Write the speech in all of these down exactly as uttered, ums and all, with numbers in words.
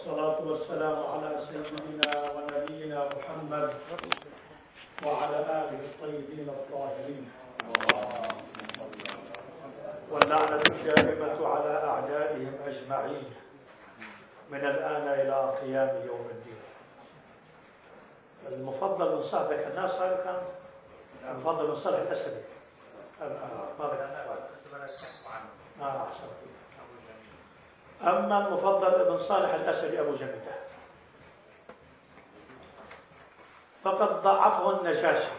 والصلاة والسلام على سيدنا ونبينا محمد وعلى آله الطيبين الطاهرين، واللعنة الدائمة على أعدائهم أجمعين من الآن إلى قيام يوم الدين. المفضل من صالح الناس سابقا المفضل من صالح الأسدي آه أما المفضل ابن صالح الأسدي أبو جميلة فقد ضعفه النجاشي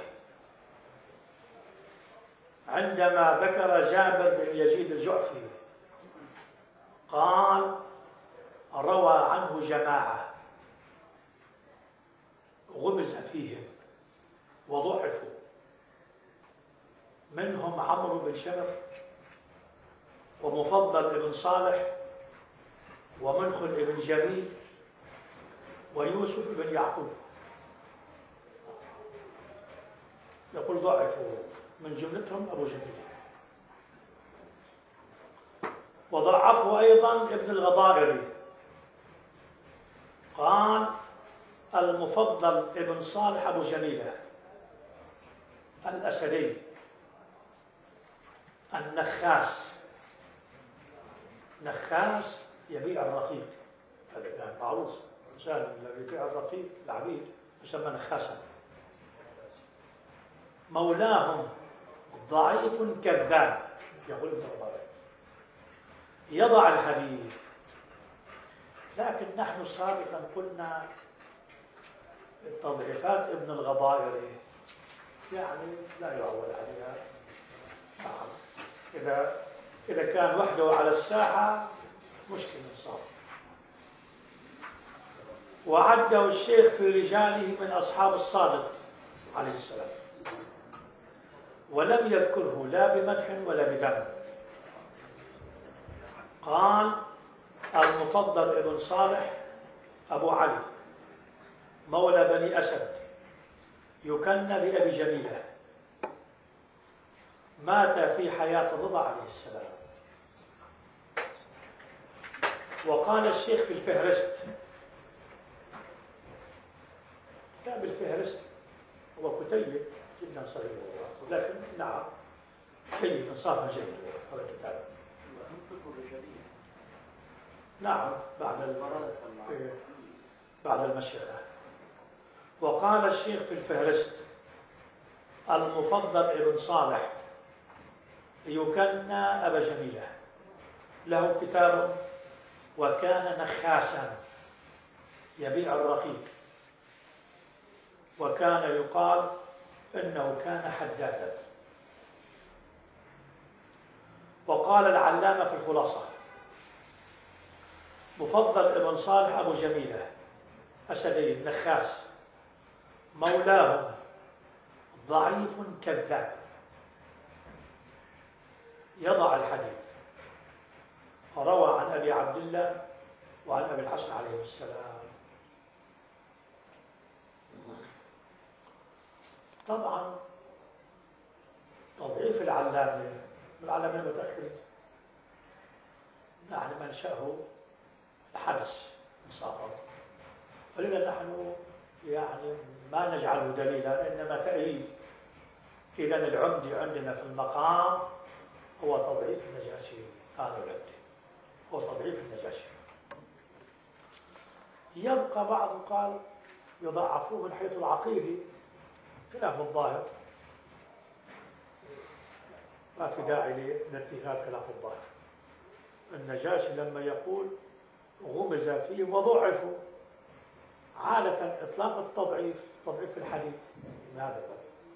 عندما ذكر جابر بن يزيد الجعفي، قال روى عنه جماعة غمز فيهم وضعفوا، منهم عمرو بن شمر ومفضل بن صالح ومنخل بن جميل ويوسف بن يعقوب، يقول ضعفوا، من جملتهم أبو جميل. وضعفه أيضا ابن الغضائري، قال المفضل ابن صالح أبو جميلة الأسدي النخاس، نخاس يبيع الرقيق، هذا كان معروف، الإنسان الذي يبيع الرقيق العبيد يسمى نخاسا. مولاهم ضعيف كذاب، يقول ابن الغضائري، يضع الحديث. لكن نحن سابقا قلنا تضعيفات ابن الغضائري يعني لا يعول عليها. نعم، إذا إذا كان وحده على الساحة مشكلة صار. وعده الشيخ في رجاله من أصحاب الصادق عليه السلام، ولم يذكره لا بمدح ولا بذم. قال المفضل ابن صالح أبو علي مولى بني أسد يكنى بأبي جميلة، مات في حياة الرضا عليه السلام. وقال الشيخ في الفهرست، كتاب الفهرست هو كتيب جدا صغير لكن نعم جيد، انصافا جيد هذا الكتاب. نعم بعد بعد المشيخة. وقال الشيخ في الفهرست المفضل ابن صالح يكنى أبا جميلة، له كتاب وكان نخاسا يبيع الرقيق، وكان يقال إنه كان حدادا. وقال العلامة في الخلاصة مفضل ابن صالح أبو جميلة أسدي النخاس مولاهم ضعيف كذاب، يضع الحديث. روى عن أبي عبد الله وعن أبي الحسن عليه السلام. طبعا تضعيف العلامة من العلامة المتأخرين يعني منشأه الحدث إنصافا، فلذا نحن يعني ما نجعله دليلا إنما تأييد. إذا العمدي عندنا في المقام هو تضعيف النجاشي، هذا العمدي هو تضعيف النجاشي. يبقى بعض قال يضعفوه من حيث العقيدي خلاف الظاهر، ما في داعي للاتفاق خلاف الظاهر. النجاشي لما يقول غمز فيه وضعفوا، عادة إطلاق التضعيف تضعيف الحديث من هذا الباب.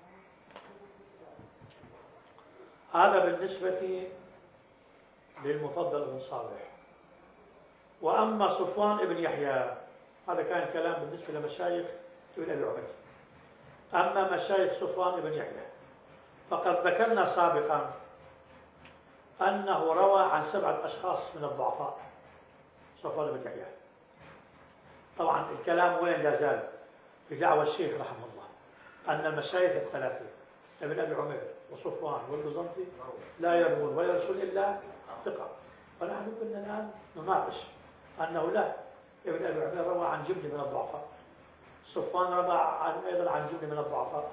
هذا بالنسبة للمفضل بن صالح. وأما صفوان بن يحيى هذا كان كلام بالنسبة لمشايخ ابن أبي عبيد. أما مشايخ صفوان بن يحيى فقد ذكرنا سابقا أنه روى عن سبعة أشخاص من الضعفاء صفوان بن يحيى. طبعا الكلام وين لا زال في دعوى الشيخ رحمه الله أن المشايخ الثلاثة ابن أبي عمير وصفوان والبزنطي لا يروون ويرسل إلا ثقة. فنحن كنا الآن نناقش أنه لا، ابن أبي عمير روى عن جملة من الضعفاء. صفوان روى عن أيضا عن جملة من الضعفاء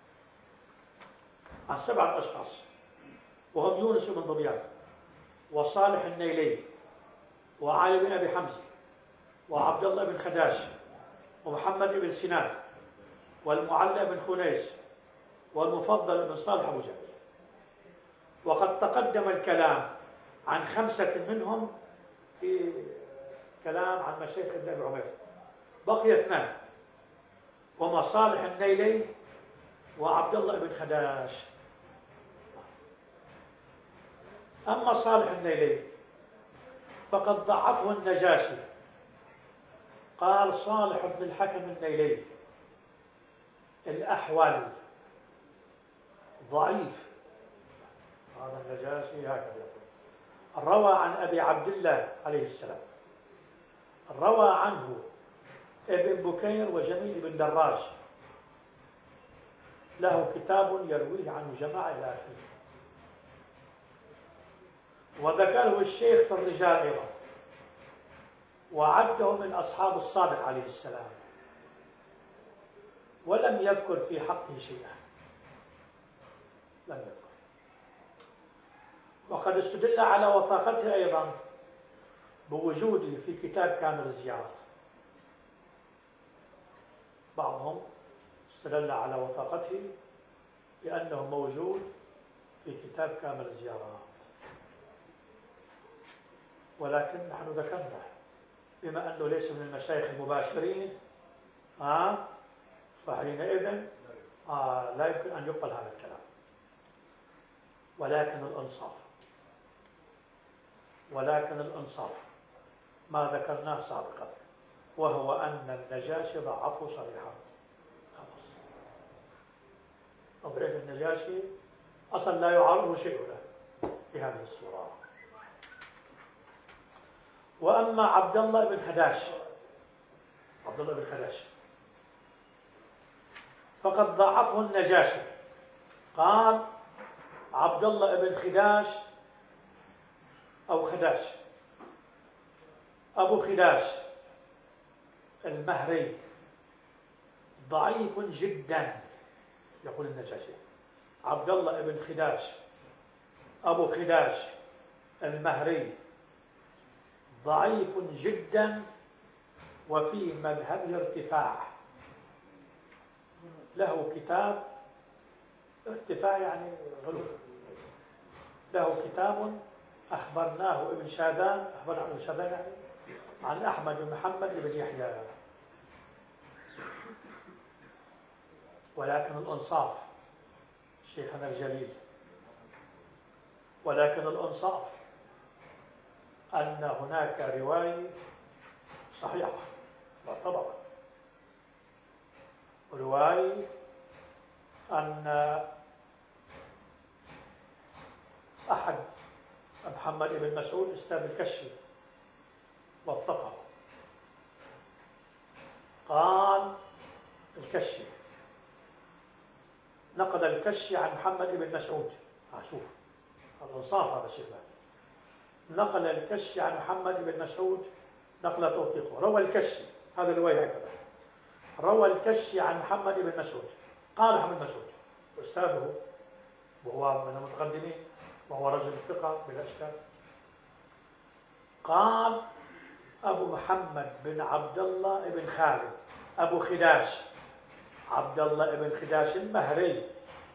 عن سبعة أشخاص، وهم يونس بن ظبيان، وصالح النيلي، وعلي بن أبي حمزة، وعبد الله بن خداش، ومحمد بن سنان، والمعلى بن خنيس، والمفضل بن صالح أبو جبل. وقد تقدم الكلام عن خمسة منهم في كلام عن مشايخ ابن أبي عمير. بقي اثنان، وما صالح النيلي وعبد الله بن خداش. أما صالح النيلي فقد ضعفه النجاشي، قال صالح بن الحكم النيلي الأحول ضعيف. هذا النجاشي هكذا يقول. روى عن أبي عبد الله عليه السلام، روى عنه ابن بكير وجميل بن دراج، له كتاب يرويه عنه جماعة إلى آخره. وذكره الشيخ في الرجال أيضا، وعده من أصحاب الصادق عليه السلام، ولم يذكر في حقه شيئا، لم يذكر. وقد استدل على وثاقته أيضا بوجوده في كتاب كامل الزيارات. بعضهم استدل على وثاقته بأنه موجود في كتاب كامل الزيارات، ولكن نحن ذكرنا بما أنه ليس من المشايخ المباشرين آه فحينئذ آه لا يمكن أن يقبل هذا الكلام. ولكن الإنصاف ولكن الإنصاف ما ذكرناه سابقا، وهو أن النجاشي ضعفه صريحا. خلاص، تضعيف النجاشي أصلا لا يعارضه شيء له في هذه الصورة. وأما عبد الله بن خداش عبد الله بن خداش فقد ضعفه النجاشي، قال عبد الله بن خداش أو خداش أبو خداش المهري ضعيف جدا. يقول النجاشي عبد الله بن خداش أبو خداش المهري ضعيف جدا، وفي مذهبه ارتفاع. له كتاب ارتفاع يعني غلو، له كتاب أخبرناه ابن شاذان، أخبرنا ابن شاذان يعني عن أحمد بن محمد بن يحيى. ولكن الإنصاف شيخنا الجليل، ولكن الإنصاف أن هناك رواية صحيحة معتبرة، رواية أن أحد محمد بن مسعود استاذ الكشي وثقه، قال الكشي نقل الكشي عن محمد بن مسعود. شوف الإنصاف هذا الشيء، نقل الكشي عن محمد بن مسعود نقل توثيقه. روى الكشي، هذا الرواية هكذا، روى الكشي عن محمد بن مسعود، قال محمد بن مسعود أستاذه وهو من المتقدمين وهو رجل ثقة بلا إشكال، قال أبو محمد بن عبد الله بن خالد أبو خداش عبد الله بن خداش المهري،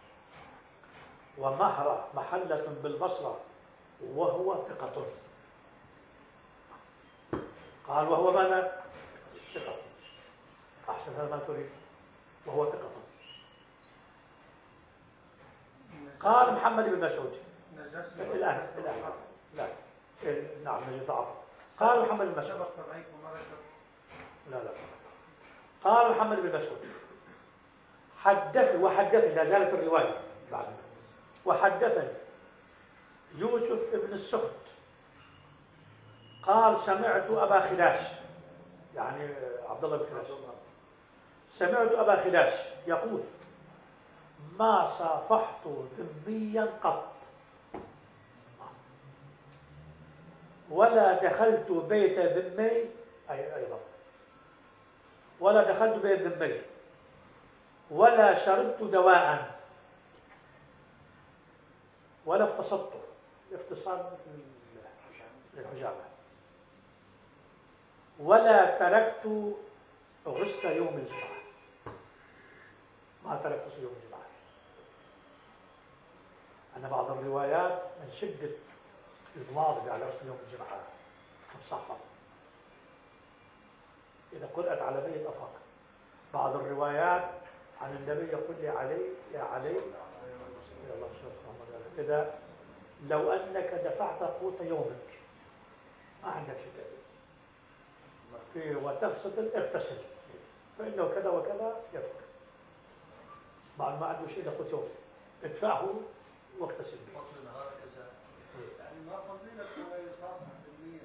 ومهرة محلة بالبصرة، وهو ثقة. قال وهو ماذا؟ ثقة. أحسن، هذا ما تريد، وهو ثقة. قال محمد بن مسعود الآن الآن لا نعم نجد ضعف. قال محمد بن مسعود لا لا قال محمد بن مسعود حدث وحدثني، لا زالت الرواية بعد، وحدثني يوسف بن السخط قال سمعت أبا خداش، يعني عبد الله بن خداش، سمعت أبا خداش يقول ما صافحت ذميا قط ولا دخلت بيت ذمي أي أيضا. ولا دخلت بين ذنبي ولا شربت دواء ولا اغتصبته. الاغتصاب مثل الحجامة. ولا تركت غسل يوم الجمعة. ما تركت غسل يوم الجمعة. أن بعض الروايات من شدة المواظبة على غسل يوم الجمعة مصحفة إذا قرأت على ميت أفاق. بعض الروايات عن النبي يقول لي علي يا علي يا الله إذا لو أنك دفعت قوت يومك ما عندك شيء في وتغسل اغتسل فإنه كذا وكذا يفعل. بعد ما عنده شيء لقوت يومك ادفعه واغتسل به. يعني ما فضيلة هو يصافح بالمية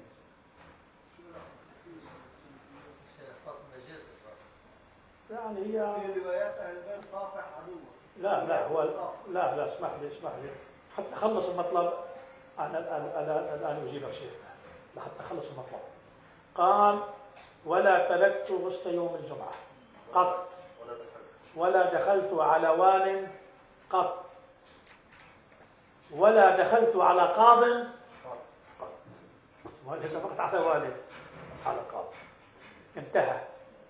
يعني هي في روايات أهل البيت صافح عدوه. لا لا هو لا لا اسمح لي اسمح لي حتى خلص المطلب. أنا الآن الآن الآن أجيبك شيخنا لحتى خلص المطلب. قال ولا تركت غسل يوم الجمعة قط ولا دخلت على وال قط ولا دخلت على قاض قط. وليس فقط على وال على قاض. انتهى.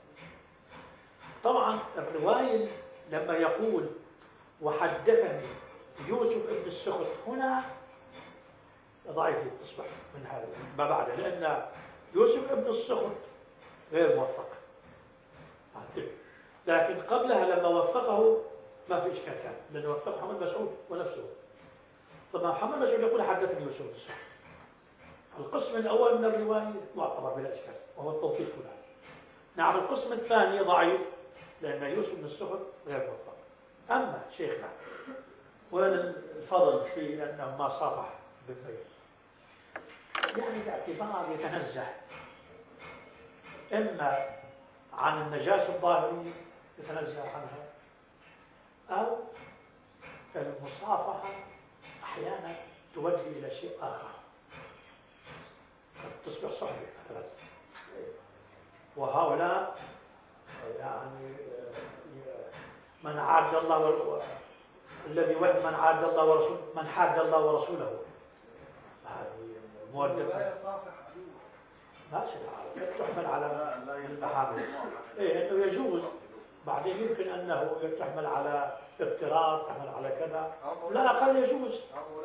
طبعا الرواية لما يقول وحدثني يوسف ابن السخط هنا ضعيفة تصبح من هذا ما بعد لأن يوسف ابن السخط غير موفق. لكن قبلها لما وفقه ما في إشكال كان لأنه وفقه محمد مسعود ونفسه. ثم محمد مسعود يقول حدثني يوسف ابن السخط. القسم الأول من الرواية معتبر بلا إشكال وهو التوفيق هنا. نعم القسم الثاني ضعيف لأن يوسف بن السخط غير موفق. أما شيخنا وين الفضل في أنه ما صافح بالبيت يعني باعتبار يتنزه إما عن النجاسة الظاهرية يتنزه عنها أو المصافحة أحيانا تؤدي إلى شيء آخر تصبح صحبة مثلا. وهؤلاء يعني من عاد الله و... الذي ود من عاد الله ورسوله من حاد الله ورسوله هذه مودة ماشي تحمل على المحامل. إيه إنه يجوز بعدين يمكن أنه تحمل على اضطرار تحمل على كذا لا أقل يجوز.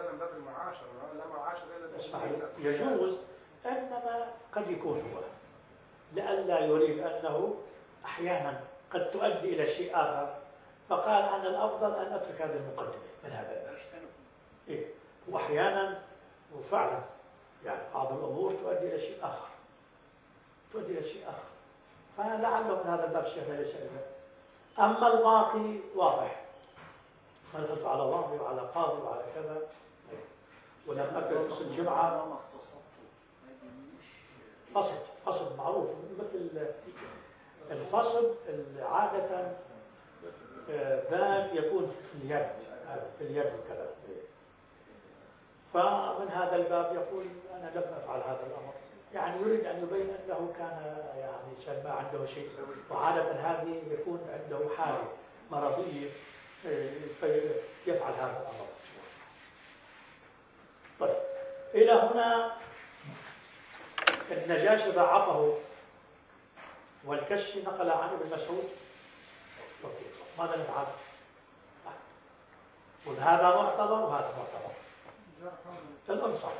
اسمح لي يجوز إنما قد يكون هو لئلا يريد أنه أحيانا قد تؤدي إلى شيء آخر فقال أنا الأفضل أن أترك هذه المقدمة من هذا الباب. إيه؟ وأحيانا وفعلا يعني بعض الأمور تؤدي إلى شيء آخر تؤدي إلى شيء آخر فلعله من هذا الباب الشيخ ليس إلا. أما الباقي واضح ما دخلت على واضي وعلى قاضي وعلى كذا ولم أترك الجمعة فصل فصل معروف مثل الفصل عادة باب يكون في اليد في اليد وكذا. فمن هذا الباب يقول أنا لم أفعل هذا الأمر يعني يريد أن يبين أنه كان يعني سلمى عنده شيء وعادة هذه يكون عنده حالة مرضية فيفعل هذا الأمر. طيب إلى هنا النجاشي ضعفه والكشف نقل عن ابن مسعود ماذا نفعل؟ وهذا معتبر وهذا معتبر. الأنصار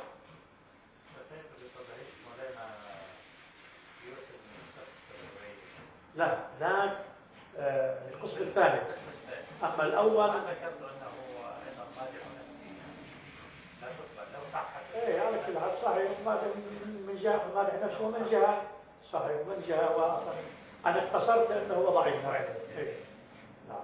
لا ذاك آه القسم الثاني. أما الأول ايه على كل حال صحيح من جهة المادح نفسه ومن جهة صحيح من جهة وأصلا أنا اختصرت لأنه هو ضعيف إيه؟ نعم.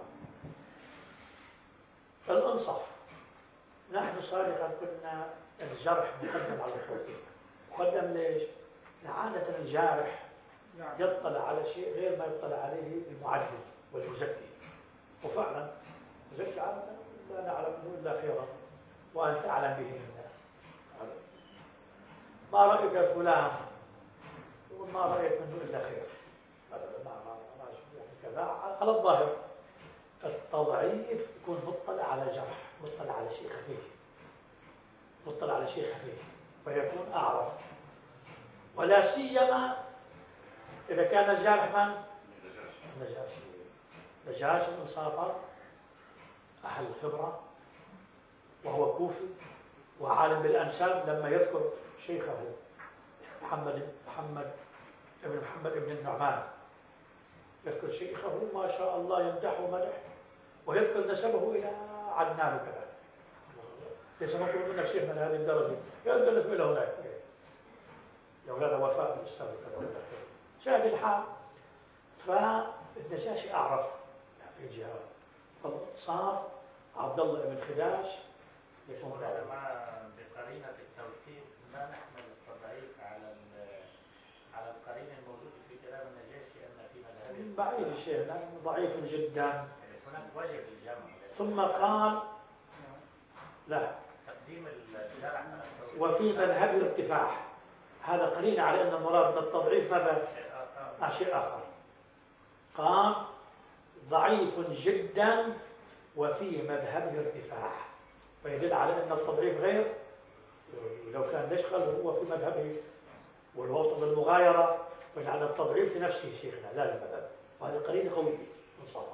الأنصاف نحن سابقا كنا الجرح مقدم على التوثيق. مقدم ليش؟ عادة الجارح يطلع على شيء غير ما يطلع عليه المعدل والمزكي وفعلا المزكي عادة لا نعلم إلا خيرا وأنت أعلم به منا. ما رأيك فلان وما رأيت منه إلا خير. هذا ما ما ما يعني كذا على الظاهر. التضعيف يكون مطلع على جرح، مطلع على شيء خفيف، مطلع على شيء خفيف فيكون أعرف، ولا سيما إذا كان الجارح من؟ النجاشي. نجاشي بن صافر أهل الخبرة وهو كوفي وعالم بالأنساب، لما يذكر شيخه محمد محمد ابن محمد ابن النعمان يذكر شيخه ما شاء الله يمدحه مدح ويذكر نسبه إلى عدنان وكذا. ليس مطلوب منك شيخ من هذه الدرجة، يذكر نسبه إلى هناك يا أولاد وفاء بالأستاذ وكذا. شاهد الحال. فالنجاشي أعرف في الجهة، فصاف عبد الله بن خداش يكون هذا مع بقرينة التوثيق ما نحمل التضعيف على على القرينة الموجودة في كلام النجاشي أن في مذهبه بعيد شيء ضعيف جدا. هناك وجه الجمع. ثم قال لا تقديم الجرح على التوثيق وفي مذهب الارتفاع، هذا قرينة على أن المراد من التضعيف هذا شيء آخر. قال ضعيف جدا وفي مذهب الارتفاع، فيدل على أن التضعيف غير. لو كان نشغل هو في مذهبه والوطن بالمغايرة فجعل التضعيف لنفسه شيخنا لا للمذهب، وهذه قرينة قوية مصابة.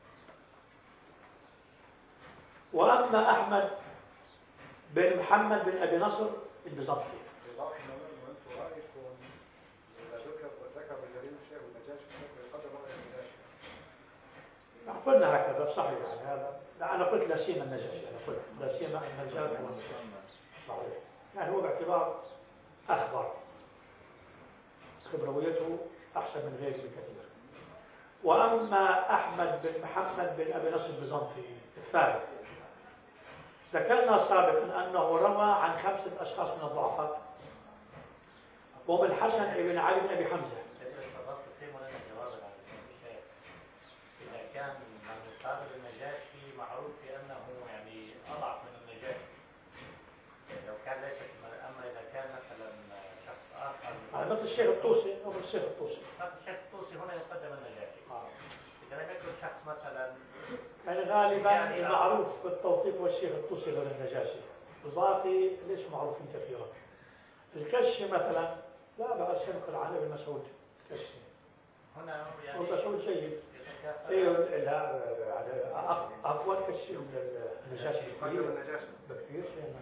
وأما أحمد بن محمد بن أبي نصر البيزنطي قلنا هكذا صحيح. يعني هذا لا أنا قلت لا سيما النجاشي، أنا قلت لا سيما النجاشي هو النجاشي صحيح. يعني هو باعتبار أخبر خبرويته أحسن من غيره بكثير. وأما أحمد بن محمد بن أبي نصر البيزنطي الثالث ذكرنا سابقا أنه روى عن خمسة أشخاص من الضعفاء، وهم الحسن بن علي بن أبي حمزة. إذا كان من مقابل النجاشي معروف بأنه يعني أضعف من النجاشي، لو كان ليس أما إذا كان مثلا شخص آخر على مثل الشيخ الطوسي أو الشيخ الطوسي. الشيخ الطوسي هنا يقدم النجاشي. إذا لم يكن شخص مثلا يعني غالبا المعروف بالتوثيق والشيخ الطوسي غير النجاشي، الباقي ليش معروفين كثيرا. الكشي مثلا لا بأس ينقل عن ابن مسعود الكشي هنا يعني وابن مسعود جيد. ايوه لا يعني اقوى الكشي من النجاشي بكثير بكثير.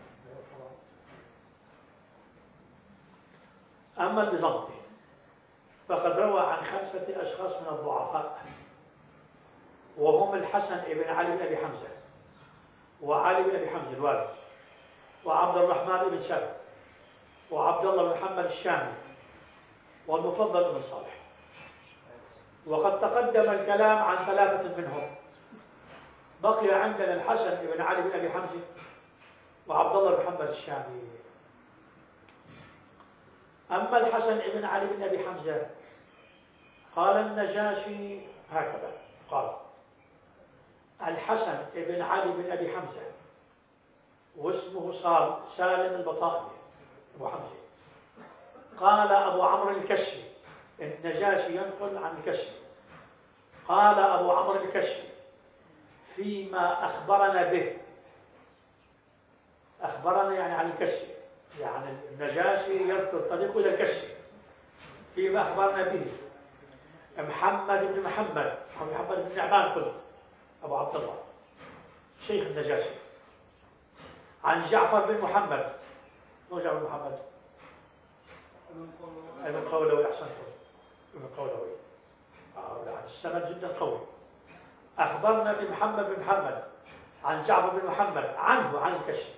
اما البيزنطي فقد روى عن خمسة أشخاص من الضعفاء، وهم الحسن بن علي بن أبي حمزة، وعلي بن أبي حمزة الوالد، وعبد الرحمن بن سعد، وعبد الله بن محمد الشامي، والمفضل بن صالح. وقد تقدم الكلام عن ثلاثة منهم، بقي عندنا الحسن بن علي بن أبي حمزة وعبد الله بن محمد الشامي. أما الحسن بن علي بن أبي حمزة قال النجاشي هكذا قال: الحسن بن علي بن أبي حمزة واسمه سالم البطائني أبو حمزة. قال أبو عمرو الكشي، النجاشي ينقل عن الكشي، قال أبو عمرو الكشي فيما أخبرنا به، أخبرنا يعني عن الكشي، يعني النجاشي يذكر طريقه إلى الكشي، فيما أخبرنا به محمد بن محمد محمد بن نعمان قلت أبو عبد الله شيخ النجاشي، عن جعفر بن محمد. مو جعفر بن محمد ابن قولوي، أحسنتم ابن قولوي. آه يعني السند جدا قوي. أخبرنا بمحمد بن محمد عن جعفر بن محمد عنه عن الكشي.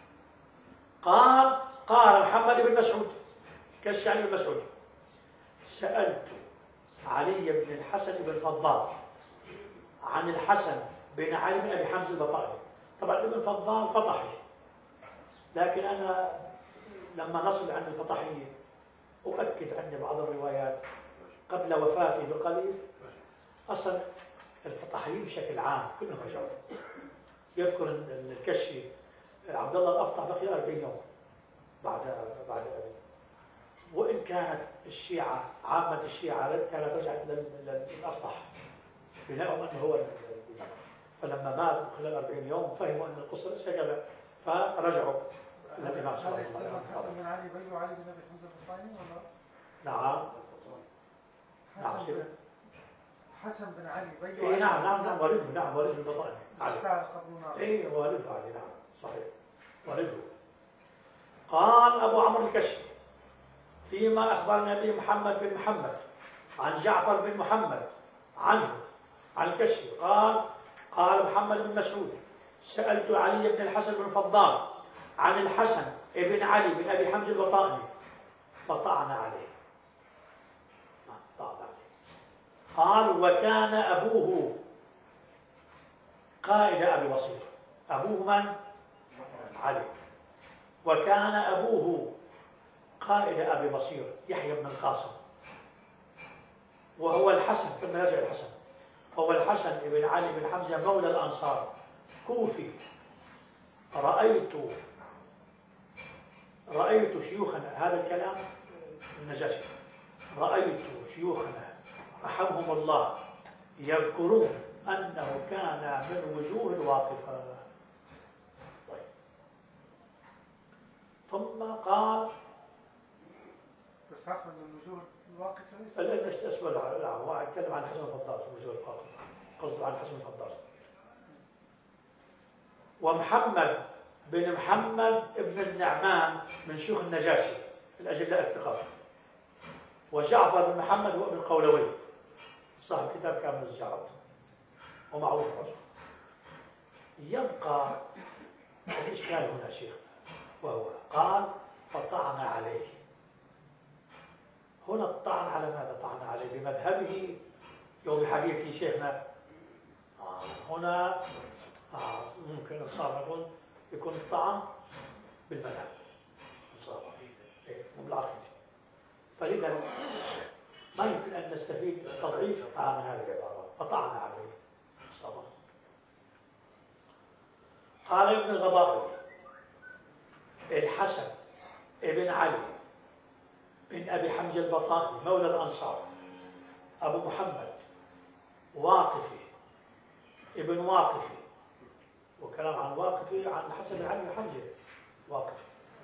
قال قال محمد بن مسعود كشي عن ابن مسعود: سألت علي بن الحسن بن الفضال عن الحسن بن علي بن أبي حمزة البطائني. طبعا ابن الفضال فطحي، لكن أنا لما نصل عند الفطحي أؤكد عندي بعض الروايات قبل وفاته بقليل. أصلا الفطحيين بشكل عام كلهم رجعوا. يذكر الكشي عبد الله الأفطح بقي أربعين يوم بعد بعد أبي، وإن كانت الشيعة عامة الشيعة كانت رجعت للأفطح بناء أنه هو الإمام. فلما مات خلال أربعين يوم فهموا أن القصة ليس كذا فرجعوا إلى الإمام صلى الله عليه وسلم. حسن بن علي بيو علي بن أبي حمزة البطاني ولا؟ نعم. حسن بن حسن بن علي بيو إيه نعم نعم نعم والده نعم والده البطاني. اشتعل قبل نار. إيه والده علي نعم صحيح والده. قال أبو عمرو الكشفي فيما أخبرنا به محمد بن محمد عن جعفر بن محمد عنه عن الكشفي قال قال محمد بن مسعود سألت علي بن الحسن بن فضال عن الحسن بن علي بن أبي حمزة البطائني فطعن عليه. طعن عليه. قال وكان أبوه قائد أبي بصير. أبوه من؟ علي. وكان أبوه قائد أبي بصير يحيى بن القاسم وهو الحسن كما يرجع الحسن هو الحسن بن علي بن حمزة مولى الأنصار كوفي. رأيت رأيت شيوخنا هذا الكلام النجاشي رأيت شيوخنا رحمهم الله يذكرون أنه كان من وجوه الواقفة. طيب. ثم قال بس عفوا الوجوه الواقفة ليس ليش اسمه لا هو يتكلم عن حسن الفضال وجوه الواقفة قصده عن حسن الفضال. ومحمد بن محمد بن النعمان من شيوخ النجاشي الأجلاء الثقات. وجعفر بن محمد هو ابن قولوي صاحب كتاب كامل الزجاجات ومعروف رجل. يبقى الإشكال هنا شيخ وهو قال فطعن عليه. هنا الطعن على ماذا طعن عليه؟ بمذهبه يوم بحديث شيخنا. آه هنا آه ممكن الصار نقول يكون الطعن بالمذهب إيه مو بالعقيدة. فلذا ما يمكن أن نستفيد تضعيف عن هذه العبارات فطعن عليه. صبر. قال ابن الغضائي الحسن ابن علي بن أبي حمزة البطائني مولى الأنصار أبو محمد واقفي ابن واقفي. وكلام عن واقفي عن حسن بن علي بن حمزة واقفي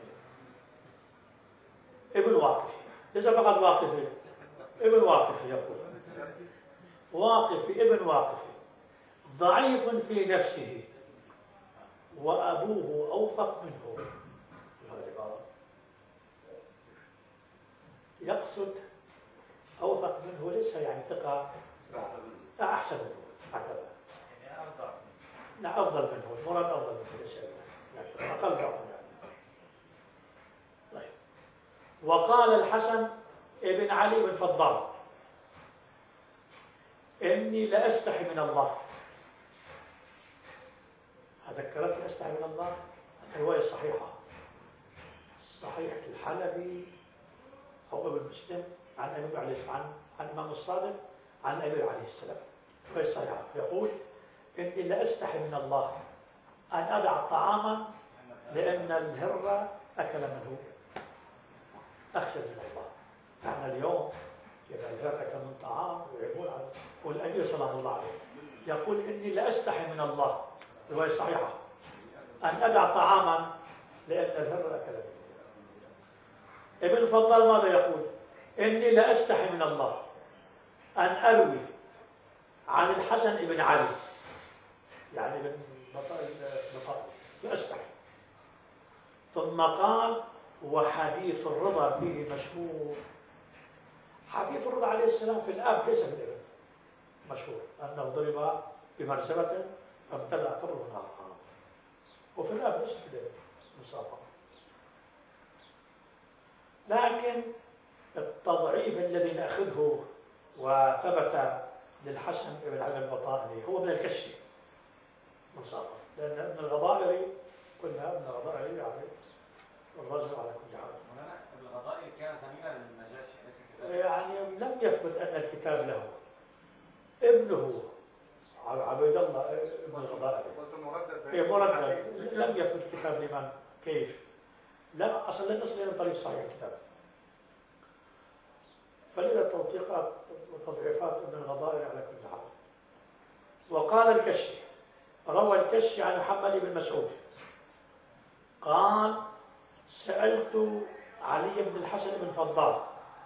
ابن واقفي ليس فقط واقفي ابن واقفي يقول واقفي ابن واقفي ضعيف في نفسه وأبوه أوثق منه. يقصد أوثق منه ليس يعني ثقة لا أحسن منه هكذا يعني أفضل لا أفضل منه المراد أفضل منه ليس يعني أقل ضعف يعني. طيب. وقال الحسن ابن علي بن فضال إني لأستحي من الله. ذكرت أستحي من الله الرواية الصحيحة صحيحة الحلبي أو ابن مسلم عن النبي عليه السلام عن عن الإمام الصادق عن النبي عليه السلام رواية صحيحة يقول إني لأستحي من الله أن أدع طعاما لأن الهر أكل منه أخشى من الله. نحن اليوم إذا الهر أكل من طعام ويقول والأمير صلى الله عليه يقول إني لأستحي من الله رواية صحيحة أن أدع طعاما لأن الهر أكل منه. ابن الفضال ماذا يقول؟ إني لأستحي من الله أن أروي عن الحسن بن علي يعني ابن بطائل لأستحي. ثم قال وحديث الرضا فيه مشهور. حديث الرضا عليه السلام في الآب ليس في الابن مشهور أنه ضرب بمرزبة فامتلأ قبره نارا وفي الآب ليس في الابن مصابة. لكن التضعيف الذي نأخذه وثبت للحسن بن علي البطائني هو من الكشي مصابة لأن ابن الغضائري قلنا ابن الغضائري يعني الرجل على كل حال. ابن الغضائري كان زميلا للنجاشي يعني لم يثبت أن الكتاب له. ابنه عبيد الله ابن الغضائري مردد لم يثبت الكتاب لمن كيف لا أصلا لن نصل إلى طريق صحيح الكتاب فلذا التوثيقات وتضعيفات ابن الغضائر على كل حال. وقال الكشي، روى الكشي عن محمد بن مسعود قال: سألت علي بن الحسن بن فضال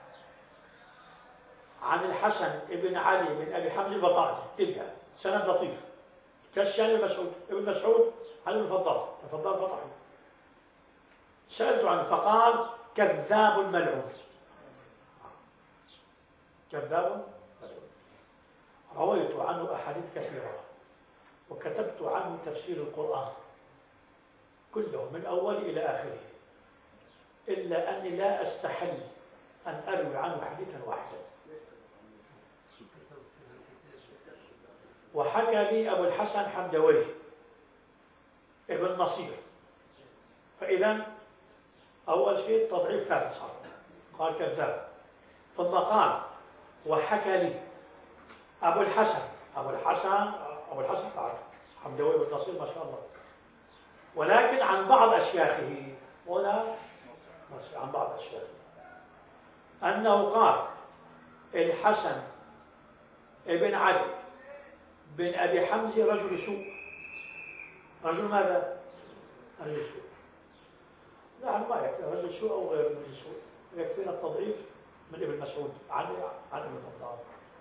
عن الحسن بن علي بن أبي حمزة البطائي، تلك سند لطيف. كشي عن مسعود ابن مسعود عن ابن فضال، فضال بطحي. سألت عنه فقال: كذاب ملعون. كذاب ملعون. رويت عنه أحاديث كثيرة وكتبت عنه تفسير القرآن كله من أوله إلى آخره، إلا أني لا أستحل أن أروي عنه حديثا واحدا. وحكى لي أبو الحسن حمدوي ابن نصير. فإذا أول شيء تضعيف ثابت صار، قال كذاب. ثم قال: وحكى لي أبو الحسن أبو الحسن أبو الحسن بعد حمدوي بن نصير ما شاء الله، ولكن عن بعض أشياخه، ولا عن بعض أشياخه أنه قال: الحسن ابن علي بن أبي حمزة رجل سوء. رجل ماذا؟ رجل سوء. نحن ما يكفي رجل سوء أو غير رجل سوء، يكفينا التضعيف من ابن مسعود عن عن ابن فضال.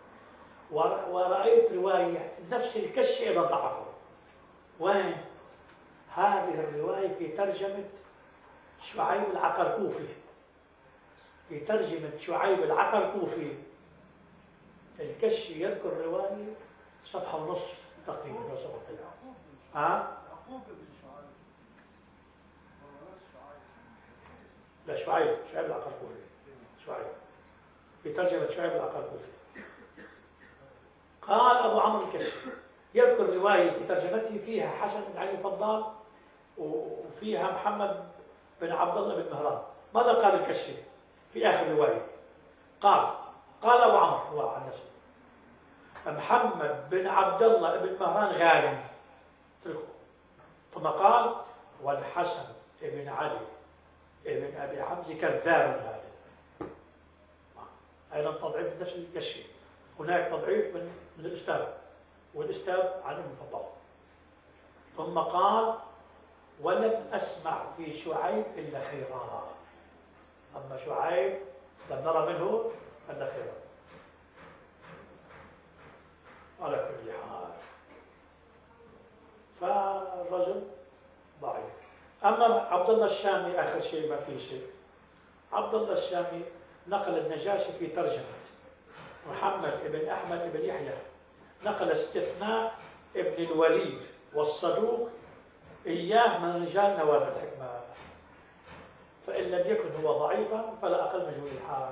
ورأيت رواية نفس الكشي إذا ضعفه. وين؟ هذه الرواية في ترجمة شعيب العقركوفي، في ترجمة شعيب العقركوفي الكشي يذكر رواية صفحة ونص تقريبا أو صفحتين. ها؟ لا شعيب شعيب العقركوفي، شعيب في ترجمة شعيب العقركوفي. قال أبو عمرو الكشي يذكر رواية في ترجمته فيها حسن بن علي الفضال وفيها محمد بن عبد الله بن مهران. ماذا قال الكشي في آخر رواية؟ قال قال أبو عمرو هو عن نفسه: محمد بن عبد الله بن مهران غالب. ثم قال: والحسن بن علي بن أبي حمزة كذاب غالب. أيضا تضعيف نفس الكشي. هناك تضعيف من من الأستاذ، والأستاذ عن ابن فضال. ثم قال: ولم أسمع في شعيب إلا خيرا. أما شعيب لم نرى منه إلا خيرا. على كل حال فالرجل ضعيف. أما عبد الله الشامي آخر شيء ما فيه شيء. عبد الله الشامي نقل النجاشي في ترجمة محمد بن أحمد بن يحيى، نقل استثناء ابن الوليد والصدوق إياه من رجال نواب الحكمة. فإن لم يكن هو ضعيفا فلا أقل مجهول الحال.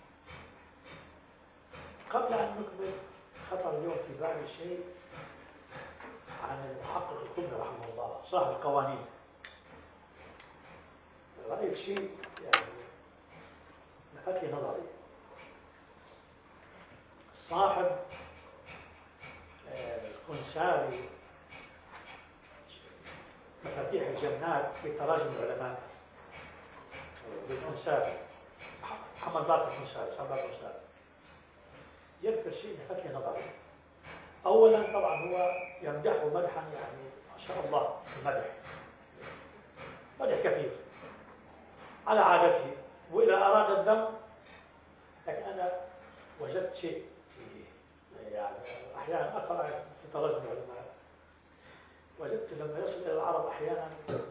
قبل أن نكمل خطر اليوم في بالي شيء عن المحقق الكبرى رحمه الله صاحب القوانين. رأيت شيء يعني لفت لي نظري. صاحب الخنساري مفاتيح الجنات في تراجم العلماء بالخنساري، محمد باقر الخنساري، محمد باقر الخنساري يذكر شيء لفت لي نظري. أولا طبعا هو يمدحه مدحا يعني ما شاء الله، المدح مدح كثير على عادته، وإذا أراد الذم. لكن أنا وجدت شيء يعني أحيانا أقرأ في تراجم العلماء، وجدت لما يصل إلى العرب أحيانا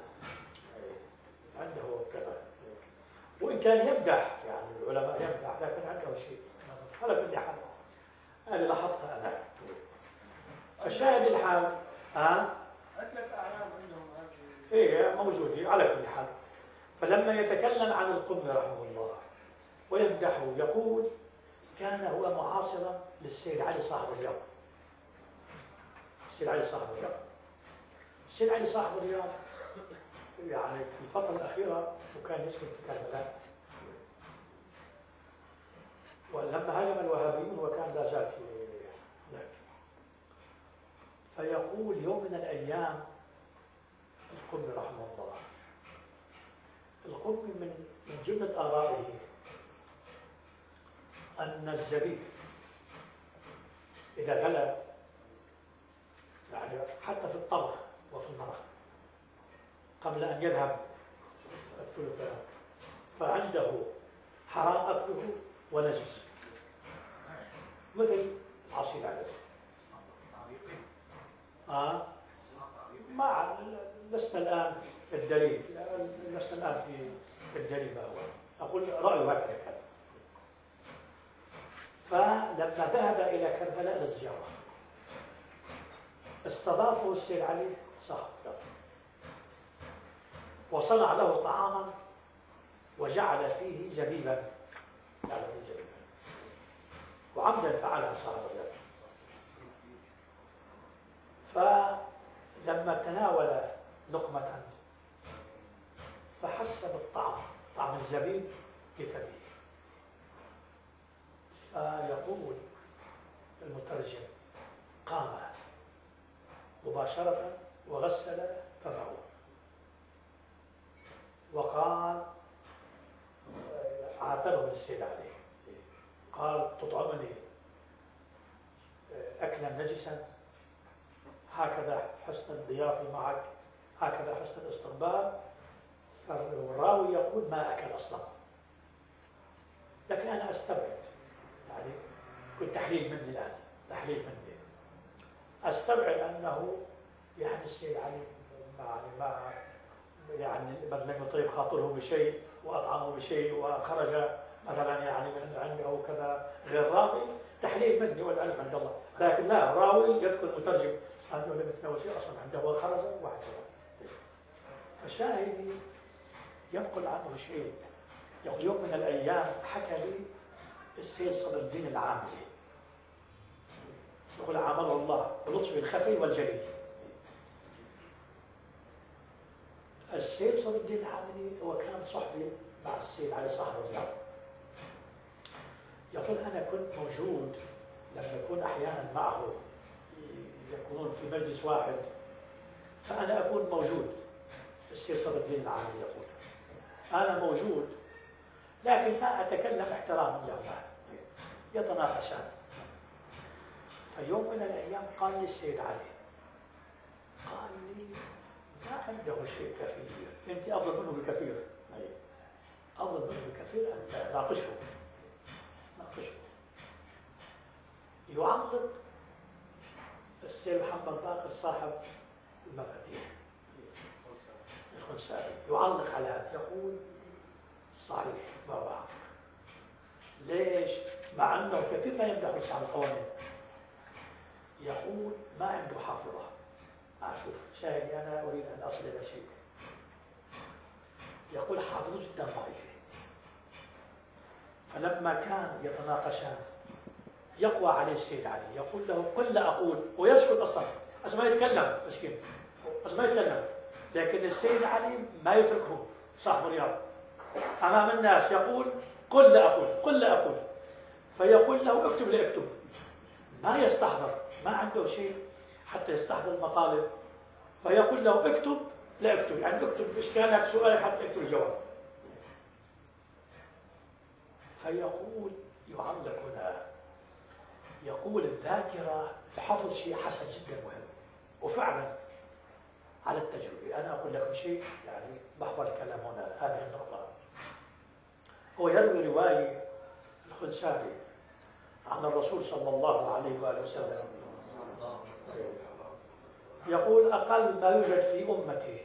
عنده كذا، وإن كان يمدح يعني العلماء يمدح، لكن عنده شيء على كل حال. هذه لاحظتها أنا. الشاهد الحال ها عدة أعلام عندهم هذه. إيه موجودين على كل حال. فلما يتكلم عن القمي رحمه الله ويمدحه يقول: كان هو معاصرا للسيد علي صاحب الرياض. السيد علي صاحب الرياض السيد علي صاحب الرياض يعني في الفترة الأخيرة وكان يسكن في كربلاء، ولما هجم الوهابيون وكان لا زال في هناك. فيقول يوم من الأيام القمي رحمه الله، القمي من من جملة آرائه أن الزبيب إذا غلى يعني حتى في الطبخ وفي المرق قبل أن يذهب الثلثان فعنده حرام أكله ونجس مثل عصير علب. آه ما لسنا الآن الدليل لسنا الآن في الدليل ما هو أقول رأيه هكذا كان. فلما ذهب إلى كربلاء للزيارة استضافه السيد علي صاحب وصنع له طعاما وجعل فيه زبيبا جعل فيه زبيبا وعمدا فعلها صاحب الرجال. فلما تناول لقمة فحس بالطعم طعم الزبيب بفمه فيقول المترجم قام مباشرة وغسل فمه وقال عاتبه السيد عليه قال تطعمني أكلا نجسا هكذا حسن الضيافة معك هكذا حسن الاستقبال. فالراوي يقول ما أكل أصلا لكن أنا أستبعد يعني كنت تحليل مني الآن تحليل مني أستبعد أنه يعني السيد علي يعني ما يعني لم يطيب خاطره بشيء وأطعمه بشيء وخرج مثلا يعني من عنده أو كذا غير راضي تحليل مني والعلم عند الله. لكن لا الراوي يذكر المترجم أنه لم يتناول شيء أصلا عنده وخرج وهكذا. فشاهدي ينقل عنه شيء يقول يوم من الأيام حكى لي السيد صدر الدين العاملي يقول عامله الله بلطف الخفي والجلي. السيد صدر الدين العاملي هو كان صحبي مع السيد علي صاحب الرياض. يقول أنا كنت موجود لما يكون أحيانا معه يكونون في مجلس واحد فأنا أكون موجود. السيد صدر الدين العاملي يقول أنا موجود لكن ما أتكلم احتراما لهما يتناقشان. فيوم من الأيام قال لي السيد علي قال لي ما عنده شيء كثير أنت أفضل منه بكثير أفضل منه بكثير أن ناقشه ناقشه. يعلق السيد محمد باقر صاحب المفاتيح الخنسائي يعلق على هذا يقول صحيح ما بعرف ليش مع أنه كثير ما يمدح صاحب القوانين يقول ما عنده حافظة. أشوف شاهدي أنا أريد أن أصل إلى شيء. يقول حافظه جدا ضعيفة فلما كان يتناقشان يقوى عليه السيد علي يقول له قل لا أقول ويسكت أصلا أصلا ما يتكلم مسكين أصلا ما يتكلم. لكن السيد علي ما يتركه صاحب الرياض أمام الناس يقول قل لا أقول قل لا أقول فيقول له اكتب لا اكتب ما يستحضر ما عنده شيء حتى يستحضر المطالب فيقول له اكتب لا اكتب يعني اكتب إشكالك سؤالك حتى اكتب الجواب. فيقول يعلق هنا يقول الذاكرة لحفظ شيء حسن جدا مهم وفعلا على التجربة. أنا أقول لكم شيء يعني محور الكلام هنا هذه النقطة. هو يروي رواية الخنسائي عن الرسول صلى الله عليه وآله وسلم يقول أقل ما يوجد في أمتي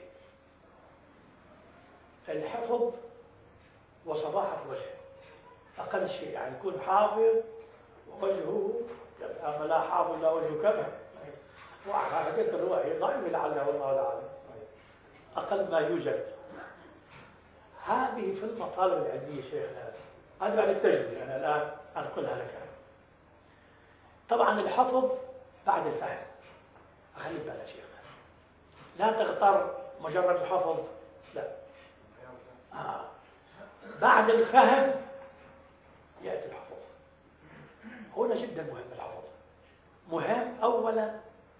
الحفظ وصباحة الوجه أقل شيء يعني يكون حافظ ووجهه كذا أما لا حافظ لا وجهه كذا وعلى تلك الرواية ضعيفة لعله والله لا أعلم أقل ما يوجد. هذه في المطالب العلمية شيخنا هذا بعد التجربة أنا الآن أنقلها لك. طبعا الحفظ بعد الفهم خلي بالك شيخنا لا تغتر مجرد الحفظ لا آه. بعد الفهم يأتي الحفظ. هنا جدا مهم الحفظ مهم أولا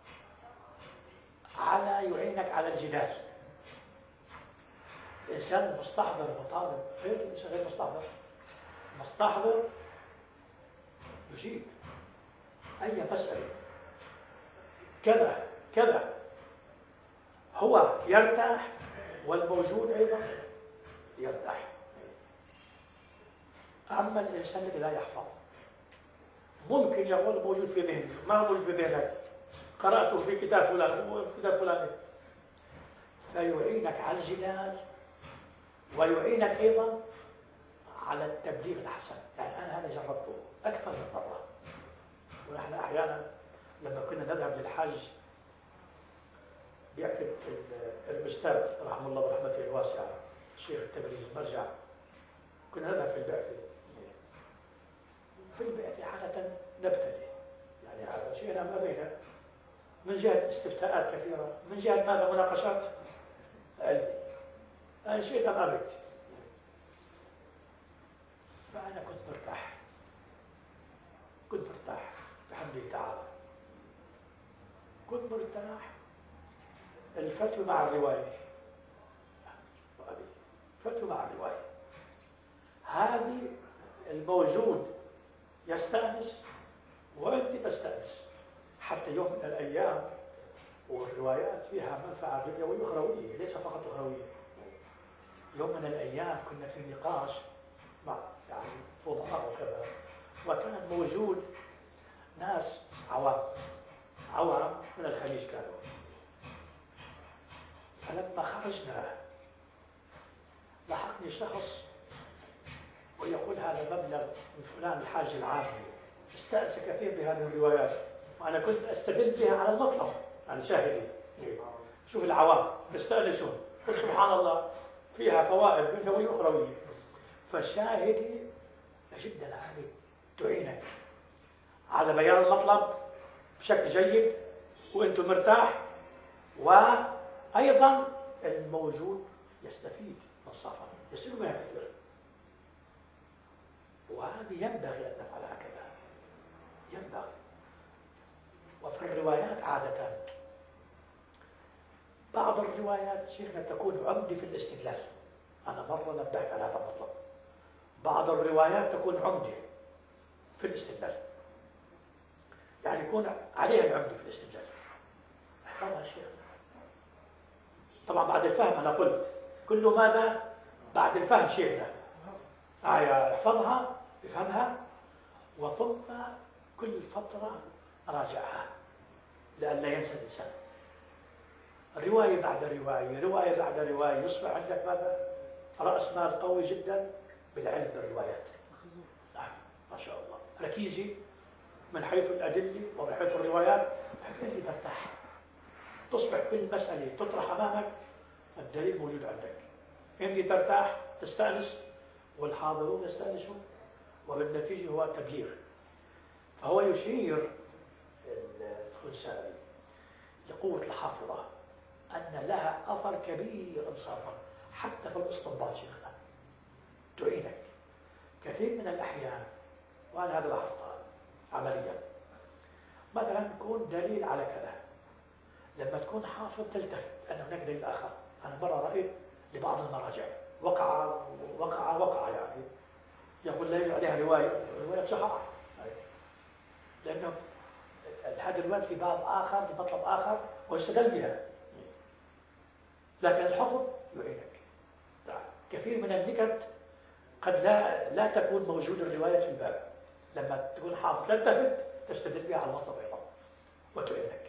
على يعينك على الجدال. الإنسان المستحضر مطالب غير الإنسان غير مستحضر. مستحضر يجيب أي مسألة كذا كذا، هو يرتاح والموجود أيضا يرتاح. أما الإنسان الذي لا يحفظ ممكن يقول موجود في ذهني، ما هو موجود في ذهنك، قرأته في كتاب فلان وفي كتاب فلان، فيعينك على الجدال ويعينك أيضا على التبليغ الحسن. يعني أنا هذا جربته أكثر من مرة، ونحن أحيانا لما كنا نذهب للحج بيعتد الأستاذ رحمه الله برحمته الواسعة الشيخ التبريز المرجع، كنا نذهب في البعثة في البعثة حالة نبتلي، يعني هذا شيء ما بيننا من جهة استفتاءات كثيرة، من جهة ماذا مناقشات علمية، أنا شيء ما أبيت. فأنا كنت مرتاح، كنت مرتاح بحمد الله تعالى، كنت مرتاح. الفتوى مع الرواية، فتوى مع الرواية، هذه الموجود يستأنس وأنت تستأنس. حتى يوم من الأيام والروايات فيها منفعة دنيوية وأخروية، ليس فقط أخروية. يوم من الأيام كنا في نقاش مع يعني فضلاء وكذا، وكان موجود ناس عوام عوام من الخليج كانوا. فلما خرجنا لحقني شخص ويقول هذا مبلغ من فلان الحاج العامي، استأنس كثير بهذه الروايات، وأنا كنت أستدل بها على المطلب، يعني شاهدي شوف العوام يستأنسون، قلت سبحان الله فيها فوائد دنيوية وأخروية. فشاهدي جدا هذه تعينك على بيان المطلب بشكل جيد وأنت مرتاح، وأيضا الموجود يستفيد من الصفا، يصير منها كثير. وهذه ينبغي أن نفعل هكذا، ينبغي. وفي الروايات عادة بعض الروايات شيخنا تكون عمدة في الاستدلال، أنا مرة نبهت على هذا المطلب. بعض الروايات تكون عمدة في الاستدلال، يعني يكون عليها العمدة في الاستدلال. احفظها شيخنا. طبعا بعد الفهم، أنا قلت كله ماذا؟ بعد الفهم شيخنا. آية احفظها، افهمها، وثم كل فترة راجعها لئلا ينسى الإنسان. رواية بعد رواية، رواية بعد رواية، يصبح عندك ماذا؟ رأس مال قوي جدا بالعلم بالروايات. نعم ما شاء الله، ركيزي من حيث الأدلة ومن حيث الروايات، بحيث أنت ترتاح. تصبح كل مسألة تطرح أمامك الدليل موجود عندك، أنت ترتاح تستأنس والحاضرون يستأنسون، وبالنتيجة هو تبليغ. فهو يشير الخنسائي لقوة الحافظة أن لها أثر كبير إنصافا حتى في الاستنباط شيخنا، تعينك كثير من الأحيان. وأنا هذا لاحظتها عمليا، مثلا يكون دليل على كذا، لما تكون حافظ تلتفت أن هناك دليل آخر. أنا مرة رأيت لبعض المراجع وقع وقع وقع يعني يقول لا يجب عليها رواية، رواية صحاح، لأنه هذا الرواية في باب آخر بمطلب آخر واستدل بها. لكن الحفظ يعينك. كثير من النكت قد لا لا تكون موجود الرواية في الباب، لما تكون حافظ تلتفت تستدل بها على المطلب أيضا وتعينك.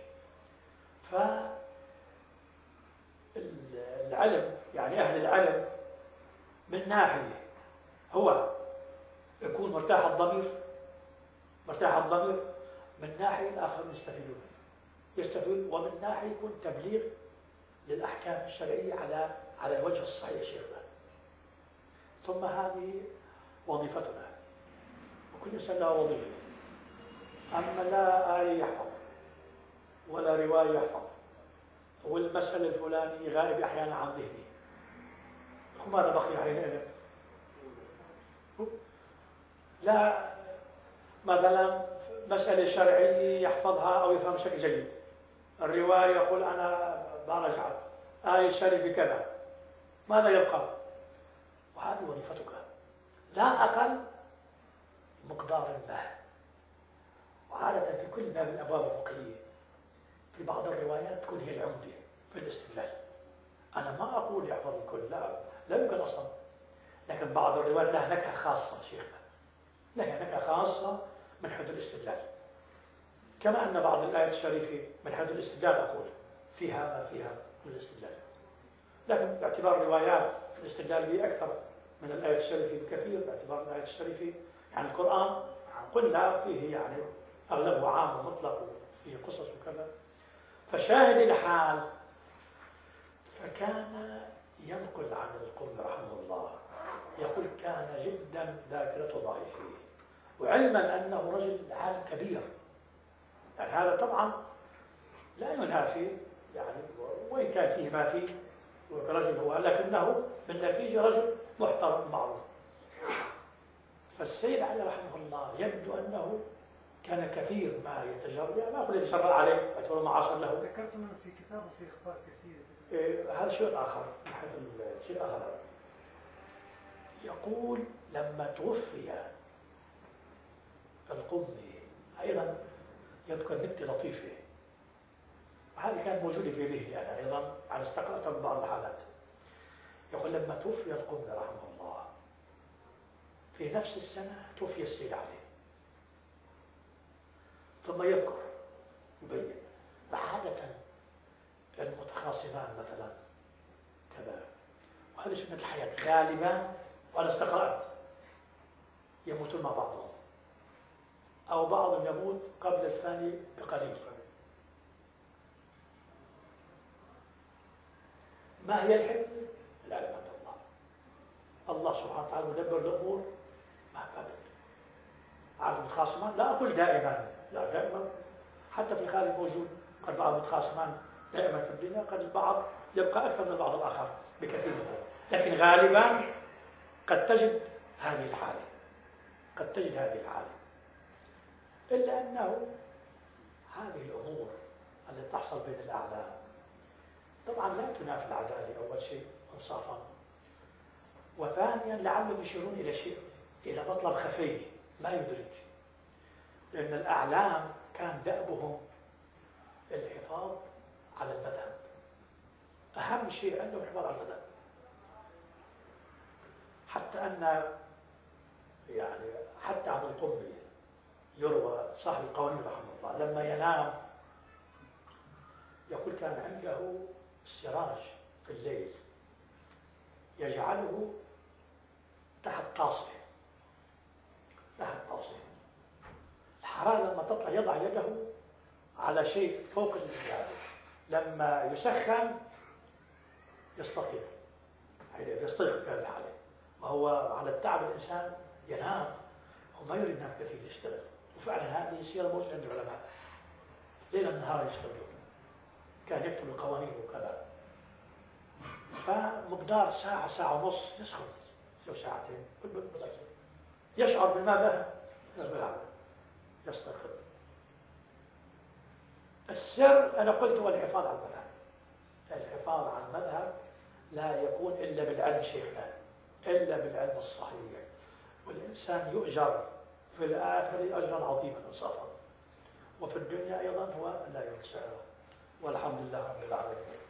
فالعلم يعني أهل العلم من ناحية هو يكون مرتاح الضمير، مرتاح الضمير، من ناحية الآخر يستفيدون يستفيدون ومن ناحية يكون تبليغ للأحكام الشرعية على على الوجه الصحيح شيخنا. ثم هذه وظيفتنا، وكل إنسان له وظيفة. أما لا آية يحفظ ولا رواية يحفظ والمسألة الفلانية غائب أحيانا عن ذهنه، وماذا بقي حينئذ؟ لا مثلا مسألة شرعية يحفظها أو يفهم بشكل جيد، الرواية يقول أنا برجع آية الشريفة كذا، ماذا يبقى؟ وهذه وظيفتك، لا أقل مقدار ما عادة في كل باب من الأبواب الفقهية في بعض الروايات تكون هي العمدة في الاستدلال. أنا ما أقول يحفظ الكل، لا لا يمكن أصلا، لكن بعض الروايات لها نكهة خاصة شيخنا، لها نكهة خاصة من حيث الاستدلال، كما أن بعض الآيات الشريفة من حيث الاستدلال أقول فيها ما فيها من الاستدلال، لكن باعتبار الروايات في الاستدلال به أكثر من الآيات الشريفة بكثير، باعتبار الآيات الشريفة يعني القرآن قلنا فيه يعني أغلبه عام ومطلق وفيه قصص وكذا. فشاهد الحال فكان ينقل عن القرطبي رحمه الله يقول كان جدا ذاكرته ضعيفة، وعلما أنه رجل عالم كبير، يعني هذا طبعا لا ينافي يعني وإن كان فيه ما فيه ورجل هو، لكنه بالنتيجة رجل محترم معروف. فالسيد علي رحمه الله يبدو أنه كان كثير ما يتجرأ، يعني ما أقول يتجرأ عليه اعتبره ما عاصر له. ذكرت أنه في كتابه في أخبار كثيرة. إيه هذا شيء آخر، من حيث الشيء آخر. يقول لما توفي القمي أيضا يذكر نكتة لطيفة، وهذه كانت موجودة في ذهني أنا أيضا، على استقرأتها من بعض الحالات. يقول لما توفي القمي رحمه الله في نفس السنة توفي السيد علي، ثم يذكر يبين عادة المتخاصمان مثلا كذا، وهذه سنة الحياة غالبا، وأنا استقرأت يموتون مع بعضهم أو بعضهم يموت قبل الثاني بقليل. ما هي الحكمة؟ العلم عند الله. الله سبحانه وتعالى يدبر الأمور ما كانت. عارف متخاصمان؟ لا أقول دائما، لا دائما، حتى في الخارج موجود قد بعض متخاصمان دائما في الدنيا، قد البعض يبقى أكثر من البعض الآخر بكثير منه، لكن غالبا قد تجد هذه الحالة، قد تجد هذه الحالة، إلا أنه هذه الأمور التي تحصل بين الأعلام طبعا لا تنافي العدالة أول شيء إنصافا، وثانيا لعلهم يشيرون إلى شيء، إلى مطلب خفي ما يدرك، لأن الأعلام كان دأبهم الحفاظ على المذهب، أهم شيء عندهم الحفاظ على المذهب، حتى أن يعني حتى عن القمي يروى صاحب القوانين رحمه الله لما ينام يقول كان عنده السراج في الليل يجعله تحت طاسه، تحت طاسه، الحرارة لما تطلع يضع يده على شيء فوق يعني لما يسخن يستيقظ، يعني إذا استيقظ في هذه الحالة، وهو على التعب الإنسان ينام وما يريد ينام كثير يشتغل، وفعلا هذه سيرة موجودة عند العلماء، ليلا نهارا يشتغلون، كان يكتب القوانين وكذا، فمقدار ساعة ساعة ونص يسخن أو ساعتين يشعر بالماذا؟ بالعمل يستيقظ. السر أنا قلت هو الحفاظ على المذهب، الحفاظ على المذهب لا يكون إلا بالعلم شيخنا، إلا بالعلم الصحيح، والإنسان يؤجر في الآخر أجرا عظيما إنصافا، وفي الدنيا أيضا هو لا ينسى، والحمد لله رب العالمين.